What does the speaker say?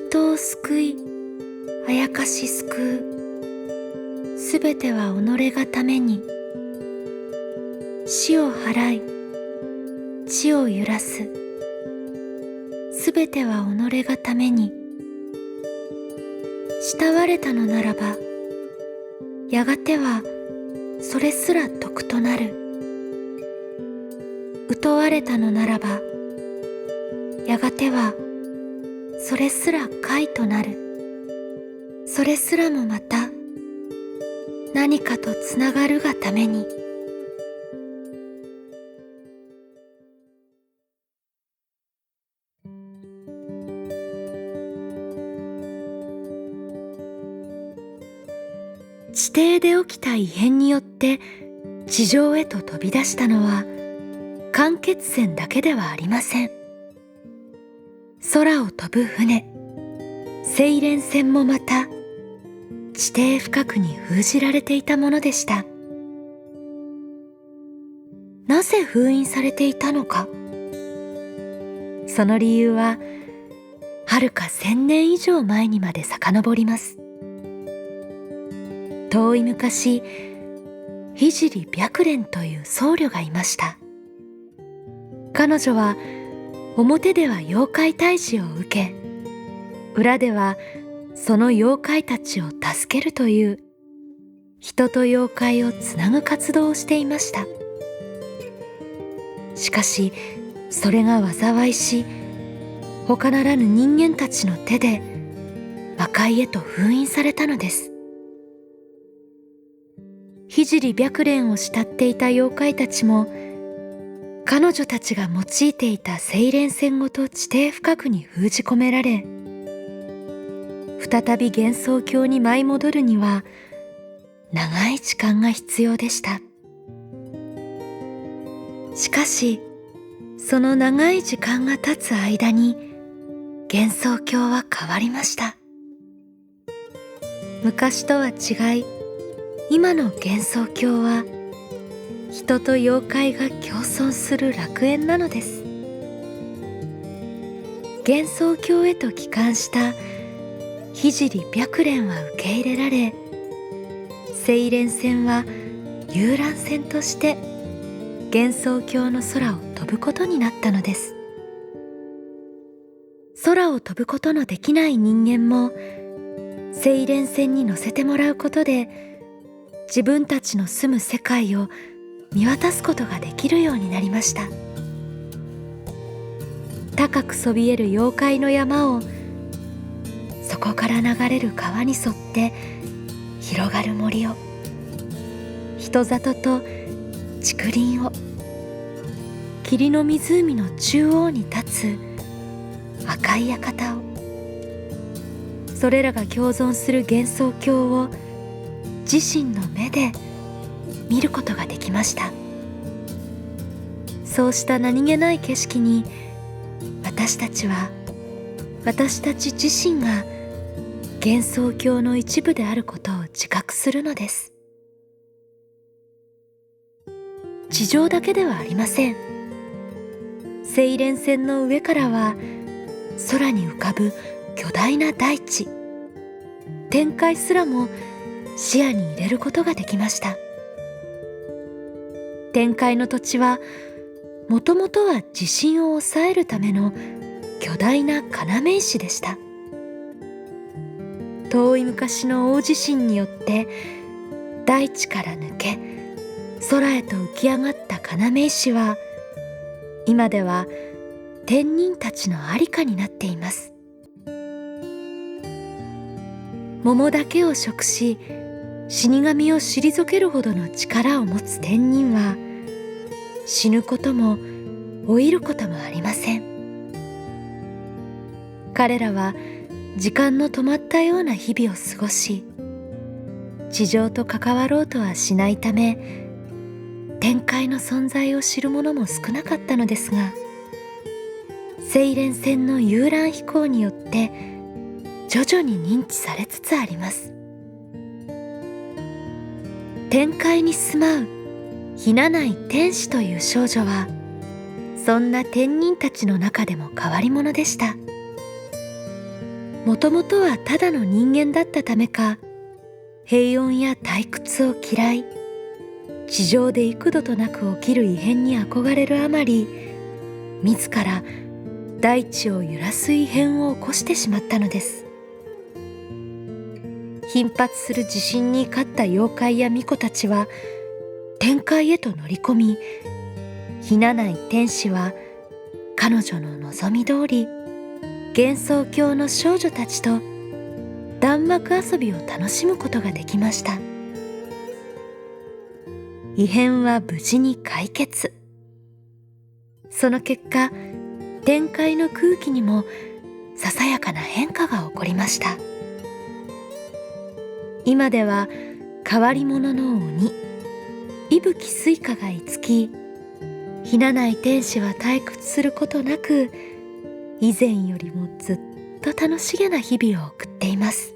人を救い、あやかし救う。すべては己がために。死を払い、地を揺らす。すべては己がために。慕われたのならば、やがてはそれすら徳となる。疎われたのならば、やがてはそれすら快となる。それすらもまた何かとつながるがために。地底で起きた異変によって地上へと飛び出したのは間欠泉だけではありません。空を飛ぶ船、セイレン船もまた地底深くに封じられていたものでした。なぜ封印されていたのか。その理由ははるか1000年以上前にまで遡ります。遠い昔、聖白蓮という僧侶がいました。彼女は表では妖怪退治を受け、裏ではその妖怪たちを助けるという人と妖怪をつなぐ活動をしていました。しかしそれが災いし、他ならぬ人間たちの手で魔界へと封印されたのです。聖白蓮を慕っていた妖怪たちも、彼女たちが用いていたセイレン船ごと地底深くに封じ込められ、再び幻想郷に舞い戻るには長い時間が必要でした。しかしその長い時間が経つ間に幻想郷は変わりました。昔とは違い、今の幻想郷は人と妖怪が共存する楽園なのです。幻想郷へと帰還した聖白蓮は受け入れられ、セイレン船は遊覧船として幻想郷の空を飛ぶことになったのです。空を飛ぶことのできない人間もセイレン船に乗せてもらうことで、自分たちの住む世界を見渡すことができるようになりました。高くそびえる妖怪の山を、そこから流れる川に沿って広がる森を、人里と竹林を、霧の湖の中央に立つ赤い館を、それらが共存する幻想郷を自身の目で見ることができました。そうした何気ない景色に、私たち自身が幻想郷の一部であることを自覚するのです。地上だけではありません。セイレン船の上からは空に浮かぶ巨大な大地、天界すらも視野に入れることができました。天界の土地はもともとは地震を抑えるための巨大な要石でした。遠い昔の大地震によって大地から抜け空へと浮き上がった要石は、今では天人たちの在処になっています。桃だけを食し、死神を退けるほどの力を持つ天人は、死ぬことも老いることもありません。彼らは時間の止まったような日々を過ごし、地上と関わろうとはしないため、天界の存在を知る者も少なかったのですが、セイレン船の遊覧飛行によって徐々に認知されつつあります。天界に住まうひなない天使という少女は、そんな天人たちの中でも変わり者でした。 もともとはただの人間だったためか、平穏や退屈を嫌い、地上で幾度となく起きる異変に憧れるあまり、自ら大地を揺らす異変を起こしてしまったのです。頻発する地震に勝った妖怪や巫女たちは天界へと乗り込み、ひなない天使は彼女の望み通り幻想郷の少女たちと弾幕遊びを楽しむことができました。異変は無事に解決。その結果、天界の空気にもささやかな変化が起こりました。今では変わり者の鬼、伊吹水花が居つき、ひなない天使は退屈することなく、以前よりもずっと楽しげな日々を送っています。